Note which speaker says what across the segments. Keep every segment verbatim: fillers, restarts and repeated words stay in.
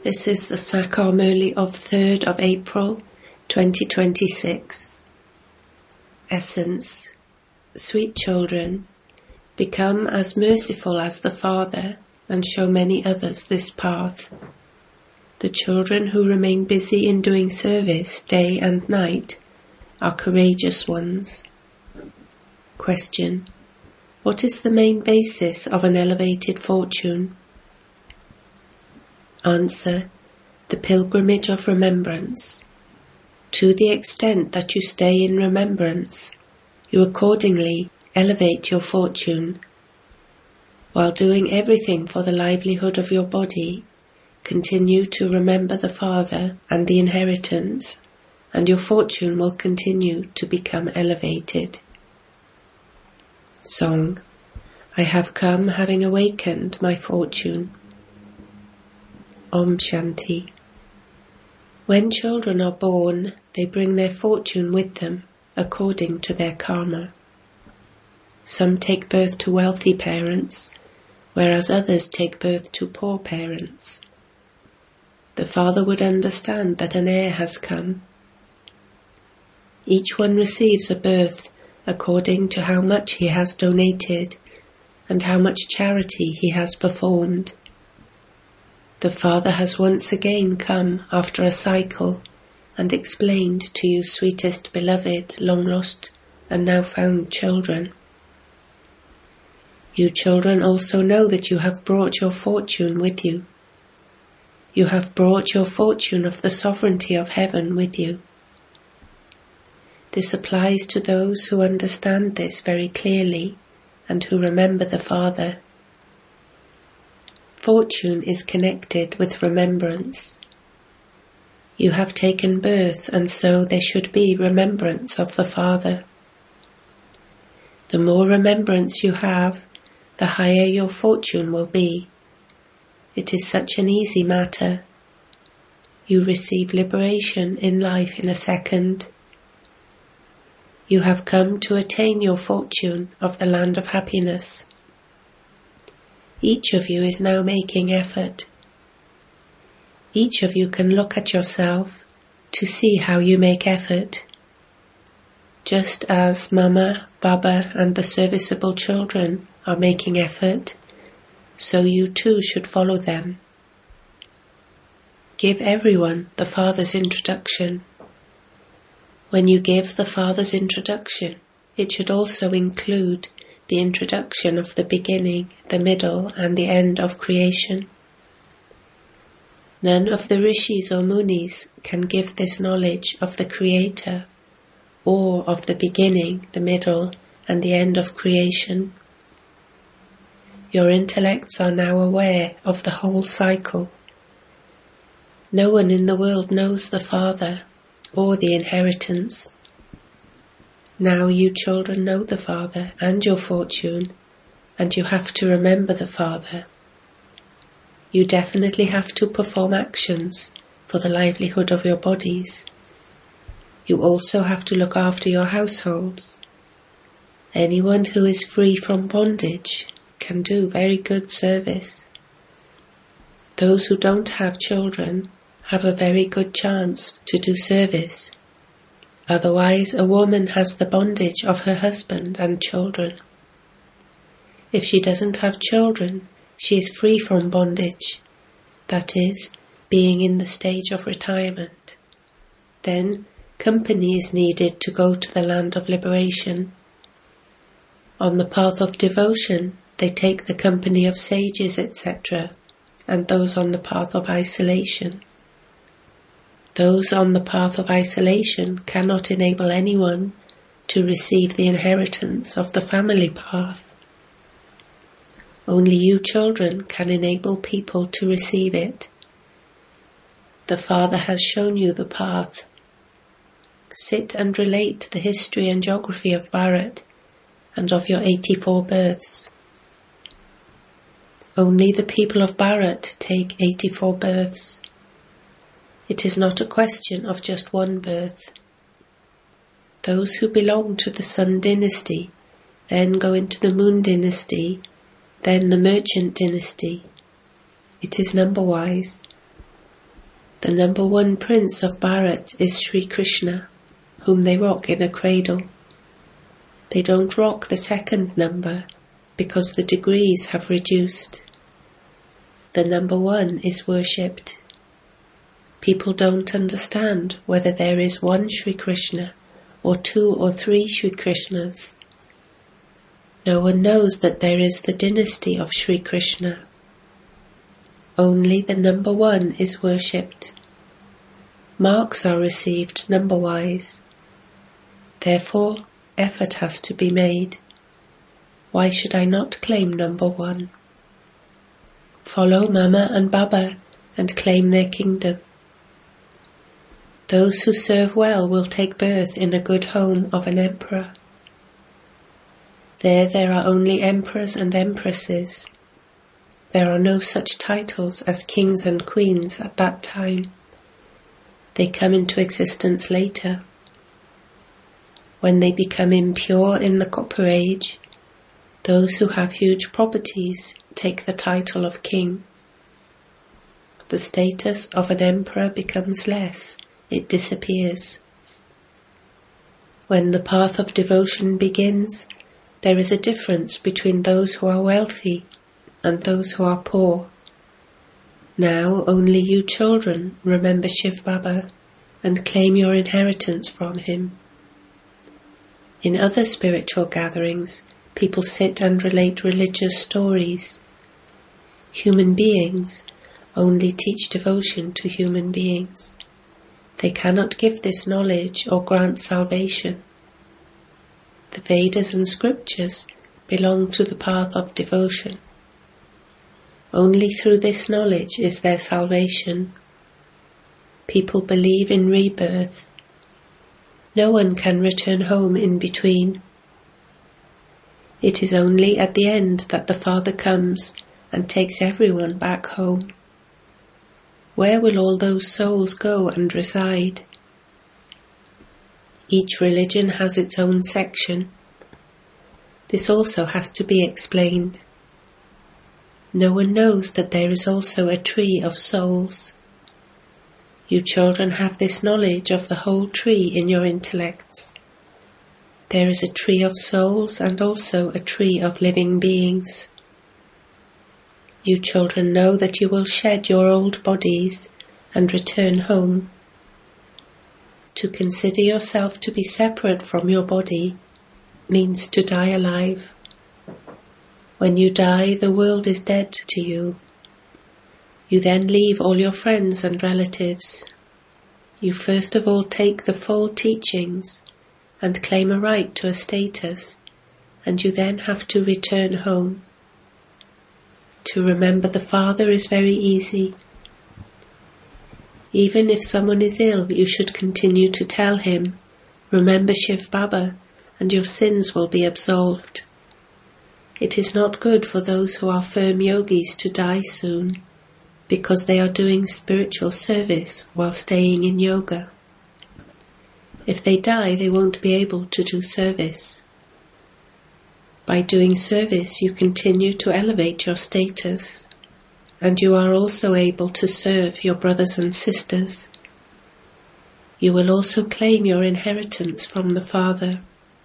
Speaker 1: This is the Sakar Murli of third of April twenty twenty-six. Essence. Sweet children, become as merciful as the Father and show many others this path. The children who remain busy in doing service day and night are courageous ones. Question. What is the main basis of an elevated fortune? Answer. The pilgrimage of remembrance. To the extent that you stay in remembrance, you accordingly elevate your fortune. While doing everything for the livelihood of your body, continue to remember the Father and the inheritance, and your fortune will continue to become elevated. Song. I have come having awakened my fortune. Om Shanti. When children are born, they bring their fortune with them according to their karma. Some take birth to wealthy parents, whereas others take birth to poor parents. The father would understand that an heir has come. Each one receives a birth according to how much he has donated and how much charity he has performed. The Father has once again come after a cycle and explained to you, sweetest beloved, long lost and now found children. You children also know that you have brought your fortune with you. You have brought your fortune of the sovereignty of heaven with you. This applies to those who understand this very clearly and who remember the Father. Fortune is connected with remembrance. You have taken birth, and so there should be remembrance of the Father. The more remembrance you have, the higher your fortune will be. It is such an easy matter. You receive liberation in life in a second. You have come to attain your fortune of the land of happiness. Each of you is now making effort. Each of you can look at yourself to see how you make effort. Just as Mama, Baba and the serviceable children are making effort, so you too should follow them. Give everyone the Father's introduction. When you give the Father's introduction, it should also include the introduction of the beginning, the middle and the end of creation. None of the rishis or munis can give this knowledge of the Creator or of the beginning, the middle and the end of creation. Your intellects are now aware of the whole cycle. No one in the world knows the Father or the inheritance. Now you children know the Father and your fortune, and you have to remember the Father. You definitely have to perform actions for the livelihood of your bodies. You also have to look after your households. Anyone who is free from bondage can do very good service. Those who don't have children have a very good chance to do service. Otherwise, a woman has the bondage of her husband and children. If she doesn't have children, she is free from bondage, that is, being in the stage of retirement. Then, company is needed to go to the land of liberation. On the path of devotion, they take the company of sages, et cetera, and those on the path of isolation. Those on the path of isolation cannot enable anyone to receive the inheritance of the family path. Only you children can enable people to receive it. The Father has shown you the path. Sit and relate the history and geography of Bharat and of your eighty-four births. Only the people of Bharat take eighty-four births. It is not a question of just one birth. Those who belong to the Sun dynasty then go into the Moon dynasty, then the Merchant dynasty. It is number-wise. The number one prince of Bharat is Sri Krishna, whom they rock in a cradle. They don't rock the second number because the degrees have reduced. The number one is worshipped. People don't understand whether there is one Sri Krishna or two or three Sri Krishnas. No one knows that there is the dynasty of Sri Krishna. Only the number one is worshipped. Marks are received number-wise. Therefore, effort has to be made. Why should I not claim number one? Follow Mama and Baba and claim their kingdom. Those who serve well will take birth in a good home of an emperor. There there are only emperors and empresses. There are no such titles as kings and queens at that time. They come into existence later. When they become impure in the Copper Age, those who have huge properties take the title of king. The status of an emperor becomes less, it disappears. When the path of devotion begins, there is a difference between those who are wealthy and those who are poor. Now only you children remember Shiv Baba and claim your inheritance from him. In other spiritual gatherings, people sit and relate religious stories. Human beings only teach devotion to human beings. They cannot give this knowledge or grant salvation. The Vedas and scriptures belong to the path of devotion. Only through this knowledge is there salvation. People believe in rebirth. No one can return home in between. It is only at the end that the Father comes and takes everyone back home. Where will all those souls go and reside? Each religion has its own section. This also has to be explained. No one knows that there is also a tree of souls. You children have this knowledge of the whole tree in your intellects. There is a tree of souls and also a tree of living beings. You children know that you will shed your old bodies and return home. To consider yourself to be separate from your body means to die alive. When you die, the world is dead to you. You then leave all your friends and relatives. You first of all take the full teachings and claim a right to a status, and you then have to return home. To remember the Father is very easy. Even if someone is ill, you should continue to tell him, remember Shiv Baba, and your sins will be absolved. It is not good for those who are firm yogis to die soon, because they are doing spiritual service while staying in yoga. If they die, they won't be able to do service. By doing service, you continue to elevate your status, and you are also able to serve your brothers and sisters. You will also claim your inheritance from the Father.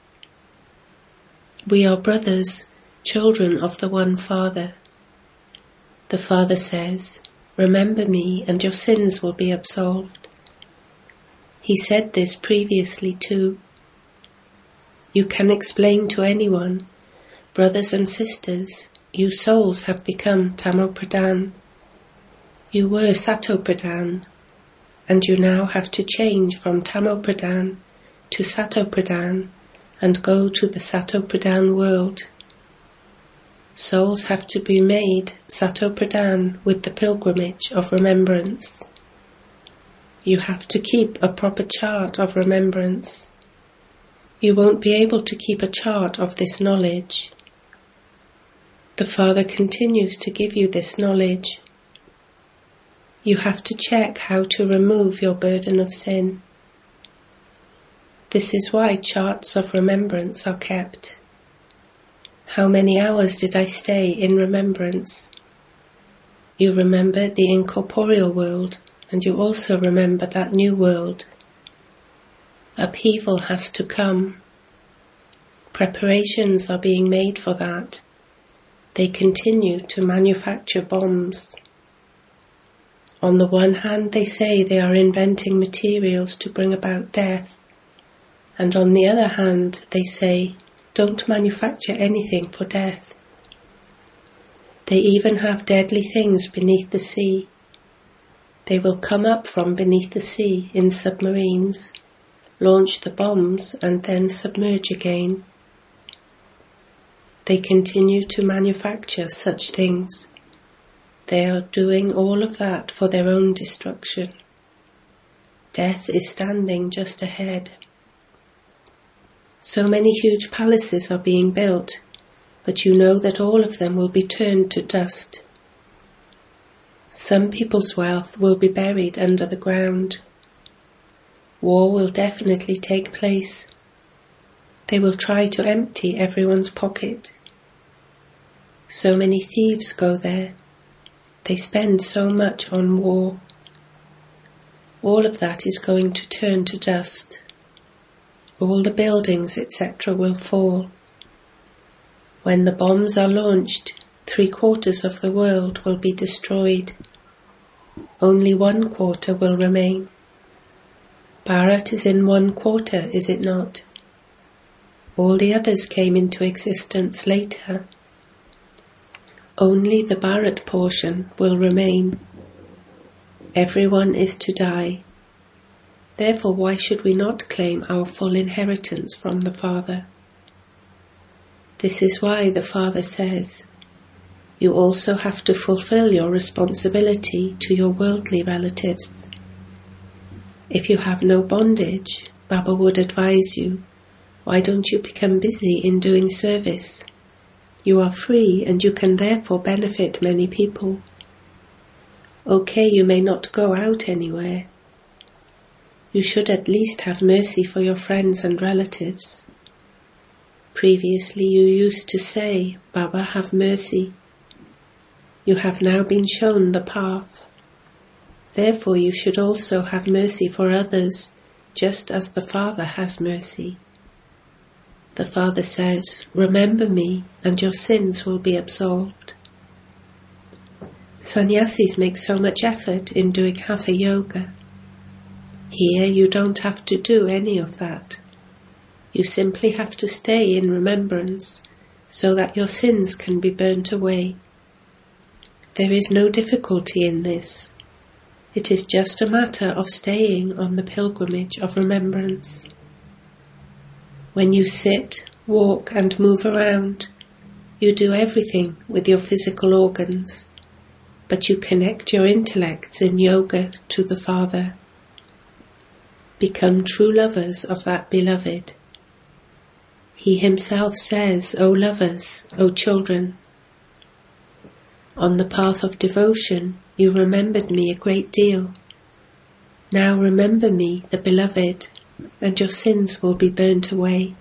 Speaker 1: We are brothers, children of the one Father. The Father says, remember me and your sins will be absolved. He said this previously too. You can explain to anyone, brothers and sisters, you souls have become Tamopradhan. You were Satopradhan, and you now have to change from Tamopradhan to Satopradhan and go to the Satopradhan world. Souls have to be made Satopradhan with the pilgrimage of remembrance. You have to keep a proper chart of remembrance. You won't be able to keep a chart of this knowledge. The Father continues to give you this knowledge. You have to check how to remove your burden of sin. This is why charts of remembrance are kept. How many hours did I stay in remembrance? You remember the incorporeal world and you also remember that new world. Upheaval has to come. Preparations are being made for that. They continue to manufacture bombs. On the one hand, they say they are inventing materials to bring about death, and on the other hand, they say, don't manufacture anything for death. They even have deadly things beneath the sea. They will come up from beneath the sea in submarines, launch the bombs, and then submerge again. They continue to manufacture such things. They are doing all of that for their own destruction. Death is standing just ahead. So many huge palaces are being built, but you know that all of them will be turned to dust. Some people's wealth will be buried under the ground. War will definitely take place. They will try to empty everyone's pocket. So many thieves go there. They spend so much on war. All of that is going to turn to dust. All the buildings, et cetera will fall. When the bombs are launched, three quarters of the world will be destroyed. Only one quarter will remain. Bharat is in one quarter, is it not? All the others came into existence later. Only the Bharat portion will remain. Everyone is to die. Therefore, why should we not claim our full inheritance from the Father? This is why the Father says, you also have to fulfill your responsibility to your worldly relatives. If you have no bondage, Baba would advise you, why don't you become busy in doing service? You are free and you can therefore benefit many people. Okay, you may not go out anywhere. You should at least have mercy for your friends and relatives. Previously you used to say, Baba, have mercy. You have now been shown the path. Therefore you should also have mercy for others, just as the Father has mercy. The Father says, remember me and your sins will be absolved. Sannyasis make so much effort in doing Hatha Yoga. Here you don't have to do any of that. You simply have to stay in remembrance so that your sins can be burnt away. There is no difficulty in this. It is just a matter of staying on the pilgrimage of remembrance. When you sit, walk and move around, you do everything with your physical organs, but you connect your intellects in yoga to the Father. Become true lovers of that beloved. He himself says, O lovers, O children. On the path of devotion, you remembered me a great deal. Now remember me, the beloved, and your sins will be burnt away.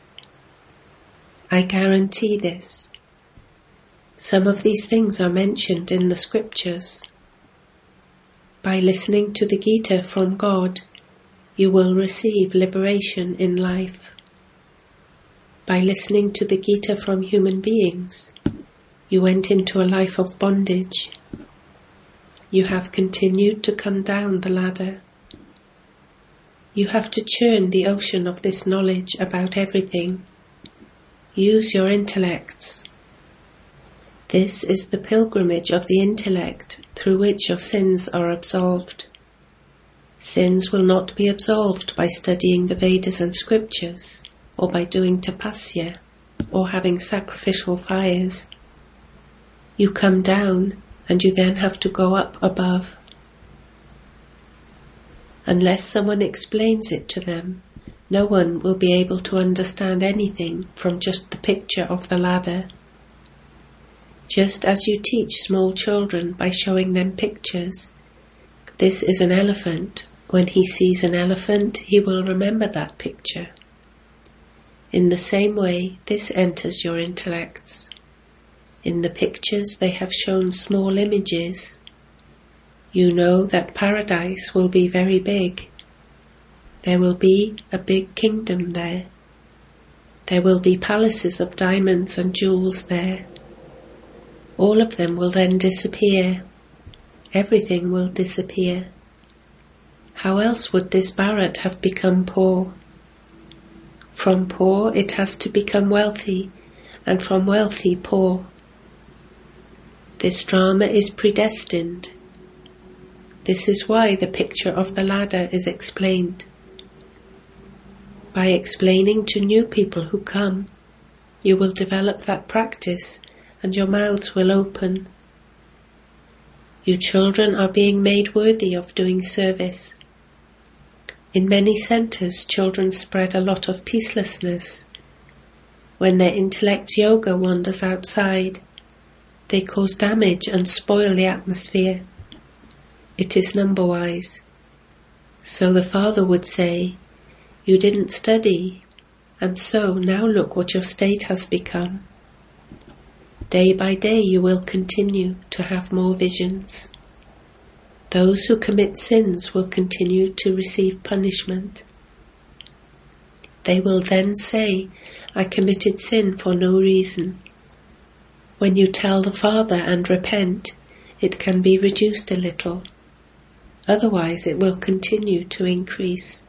Speaker 1: I guarantee this. Some of these things are mentioned in the scriptures. By listening to the Gita from God, you will receive liberation in life. By listening to the Gita from human beings, you went into a life of bondage. You have continued to come down the ladder. You have to churn the ocean of this knowledge about everything. Use your intellects. This is the pilgrimage of the intellect through which your sins are absolved. Sins will not be absolved by studying the Vedas and scriptures, or by doing tapasya, or having sacrificial fires. You come down, and you then have to go up above. Unless someone explains it to them, no one will be able to understand anything from just the picture of the ladder. Just as you teach small children by showing them pictures, this is an elephant. When he sees an elephant, he will remember that picture. In the same way, this enters your intellects. In the pictures they have shown small images. You know that paradise will be very big. There will be a big kingdom there. There will be palaces of diamonds and jewels there. All of them will then disappear. Everything will disappear. How else would this Bharat have become poor? From poor it has to become wealthy, and from wealthy poor. This drama is predestined. This is why the picture of the ladder is explained. By explaining to new people who come, you will develop that practice and your mouths will open. You children are being made worthy of doing service. In many centers, children spread a lot of peacelessness. When their intellect yoga wanders outside, they cause damage and spoil the atmosphere. It is number-wise. So the Father would say, you didn't study, and so now look what your state has become. Day by day you will continue to have more visions. Those who commit sins will continue to receive punishment. They will then say, I committed sin for no reason. When you tell the Father and repent, it can be reduced a little. Otherwise it will continue to increase.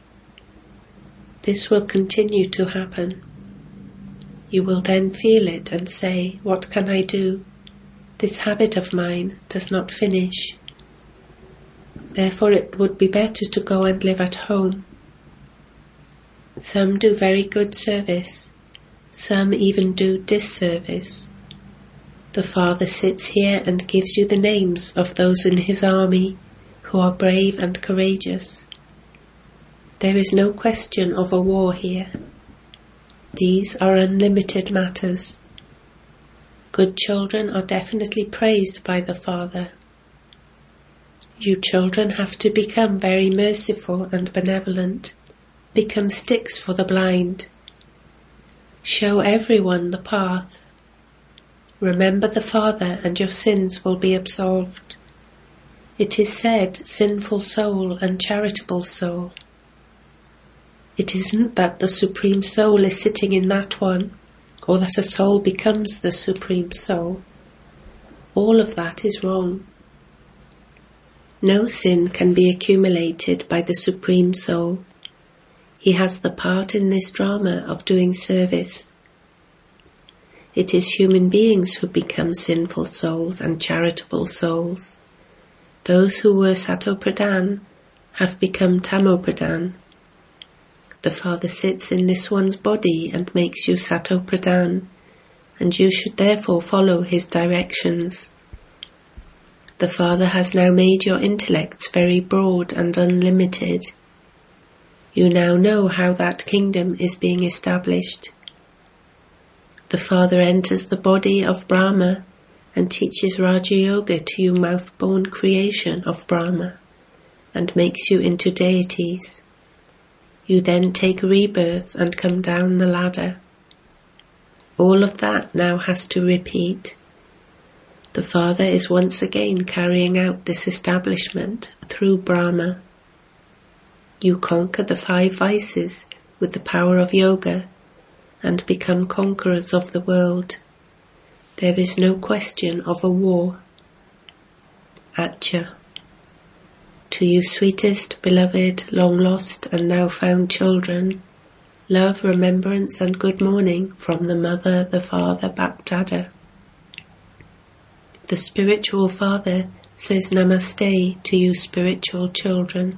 Speaker 1: This will continue to happen. You will then feel it and say, what can I do? This habit of mine does not finish. Therefore it would be better to go and live at home. Some do very good service. Some even do disservice. The Father sits here and gives you the names of those in his army who are brave and courageous. There is no question of a war here. These are unlimited matters. Good children are definitely praised by the Father. You children have to become very merciful and benevolent. Become sticks for the blind. Show everyone the path. Remember the Father and your sins will be absolved. It is said, sinful soul and charitable soul. It isn't that the Supreme Soul is sitting in that one, or that a soul becomes the Supreme Soul. All of that is wrong. No sin can be accumulated by the Supreme Soul. He has the part in this drama of doing service. It is human beings who become sinful souls and charitable souls. Those who were Sato-Pradhan have become Tamo-Pradhan. The Father sits in this one's body and makes you Sato-Pradhan, and you should therefore follow his directions. The Father has now made your intellects very broad and unlimited. You now know how that kingdom is being established. The Father enters the body of Brahma and teaches Raja Yoga to you mouth-born creation of Brahma and makes you into deities. You then take rebirth and come down the ladder. All of that now has to repeat. The Father is once again carrying out this establishment through Brahma. You conquer the five vices with the power of yoga and become conquerors of the world. There is no question of a war. Acha. To you sweetest, beloved, long-lost and now found children, love, remembrance and good morning from the Mother, the Father, Bapdada. The Spiritual Father says Namaste to you spiritual children.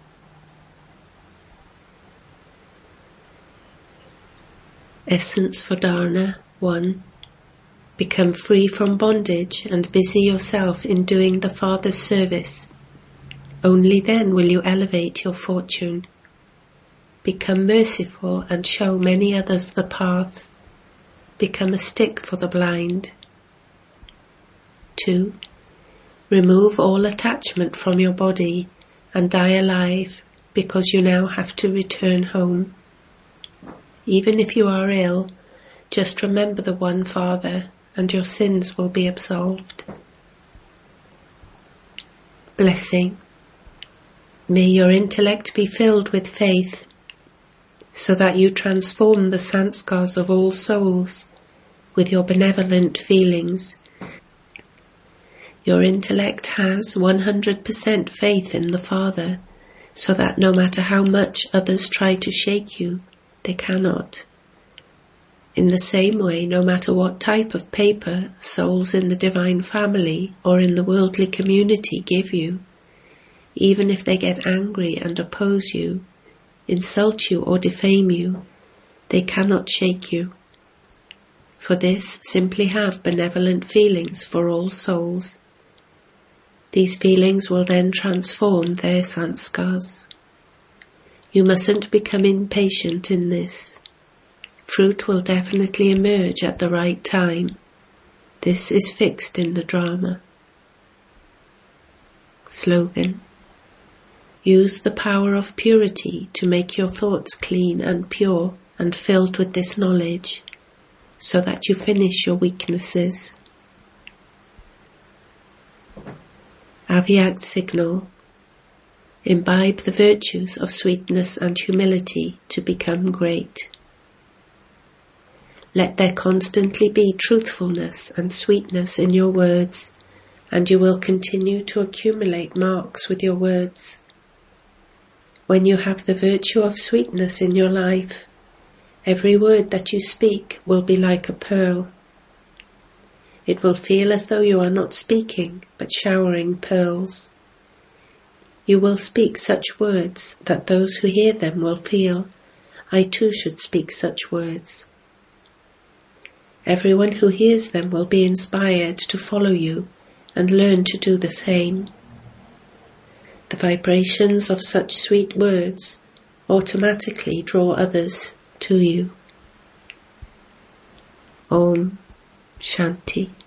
Speaker 1: Essence for Dharana one. Become free from bondage and busy yourself in doing the Father's service. Only then will you elevate your fortune. Become merciful and show many others the path. Become a stick for the blind. two. Remove all attachment from your body and die alive because you now have to return home. Even if you are ill, just remember the one Father and your sins will be absolved. Blessing. May your intellect be filled with faith, so that you transform the sanskars of all souls with your benevolent feelings. Your intellect has one hundred percent faith in the Father, so that no matter how much others try to shake you, they cannot. In the same way, no matter what type of paper souls in the divine family or in the worldly community give you, even if they get angry and oppose you, insult you or defame you, they cannot shake you. For this, simply have benevolent feelings for all souls. These feelings will then transform their sanskars. You mustn't become impatient in this. Fruit will definitely emerge at the right time. This is fixed in the drama. Slogan. Use the power of purity to make your thoughts clean and pure and filled with this knowledge, so that you finish your weaknesses. Avyakt signal. Imbibe the virtues of sweetness and humility to become great. Let there constantly be truthfulness and sweetness in your words, and you will continue to accumulate marks with your words. When you have the virtue of sweetness in your life, every word that you speak will be like a pearl. It will feel as though you are not speaking, but showering pearls. You will speak such words that those who hear them will feel, I too should speak such words. Everyone who hears them will be inspired to follow you and learn to do the same. The vibrations of such sweet words automatically draw others to you. Om Shanti.